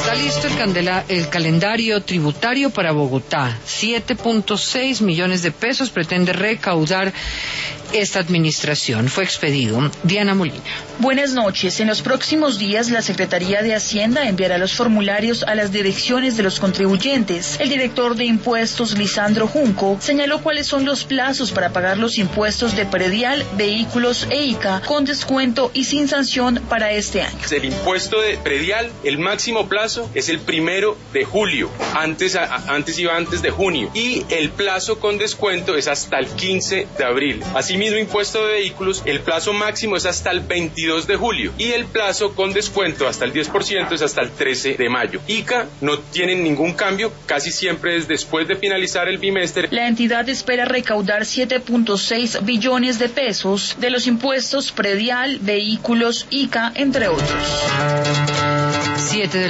Está listo el calendario tributario para Bogotá. 7.6 millones de pesos pretende recaudar esta administración. Fue expedido. Diana Molina. Buenas noches. En los próximos días, la Secretaría de Hacienda enviará los formularios a las direcciones de los contribuyentes. El director de Impuestos, Lisandro Junco, señaló cuáles son los plazos para pagar los impuestos de predial, vehículos e ICA con descuento y sin sanción para este año. El impuesto de predial, el máximo plazo es el 1 de julio. Antes iba antes de junio. Y el plazo con descuento es hasta el 15 de abril. Asimismo, impuesto de vehículos, el plazo máximo es hasta el 22 de julio. Y el plazo con descuento hasta el 10% es hasta el 13 de mayo. ICA no tienen ningún cambio, casi siempre es después de finalizar el bimestre. La entidad espera recaudar 7.6 billones de pesos de los impuestos predial, vehículos, ICA, entre otros.